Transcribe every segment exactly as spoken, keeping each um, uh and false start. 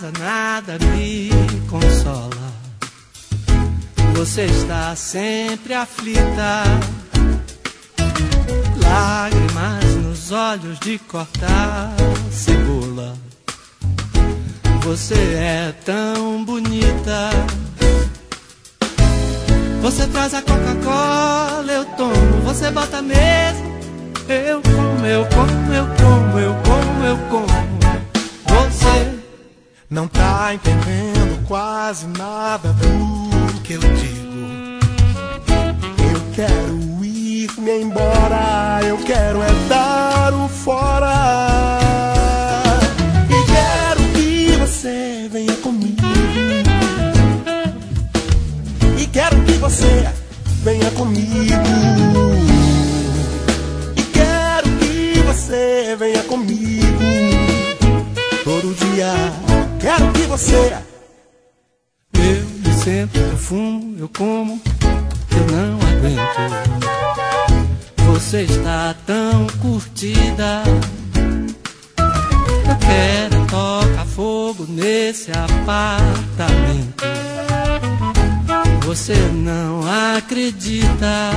casa nada me consola. Você está sempre aflita, lágrimas nos olhos de cortar cebola. Você é tão bonita. Você traz a Coca-Cola, eu tomo. Você bota a mesa, eu como, eu como, eu como, eu como, eu como. Você não tá entendendo quase nada do que eu digo. Eu quero ir-me embora, eu quero é dar o fora. E quero que você venha comigo. E quero que você venha comigo. E quero que você venha comigo. Todo dia quero que você. Eu me sento, eu fumo, eu como, eu não aguento. Você está tão curtida. Eu quero tocar fogo nesse apartamento. Você não acredita.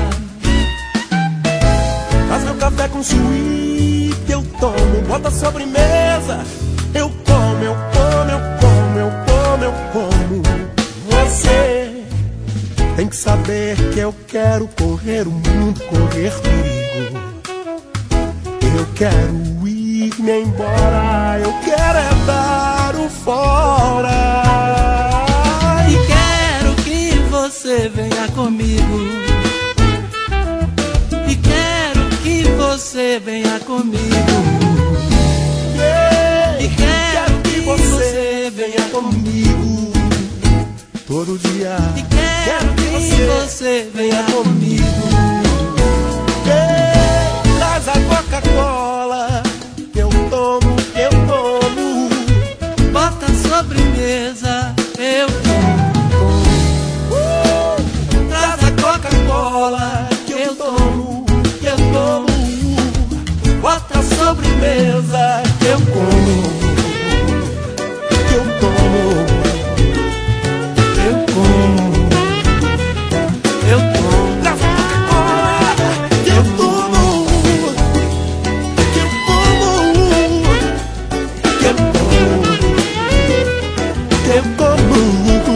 Faz meu café com suíte, eu tomo, bota sobremesa. Eu como, eu como, eu como, eu como, eu como. Você tem que saber que eu quero correr o mundo, correr perigo. Eu quero ir-me embora, eu quero é dar o fora. E quero que você venha comigo. E quero que você venha comigo. Yeah. E quero que você venha comigo. Todo dia. E quero que você venha comigo. Yeah. Traz a Coca-Cola, que eu tomo, que eu tomo. Bota a sobremesa, eu como. Uh! Traz a Coca-Cola, que eu tomo, que eu tomo. Bota a sobremesa, que eu como, que eu tomo. Eu como, eu como. Traz a Coca-Cola, que eu tomo, que eu como, que eu como, que eu como.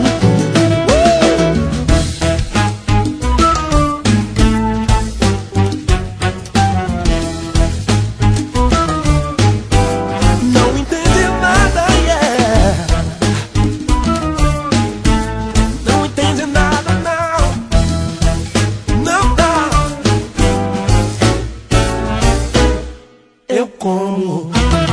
Não entende nada, yeah. Não entende nada, não. Não dá. Eu como.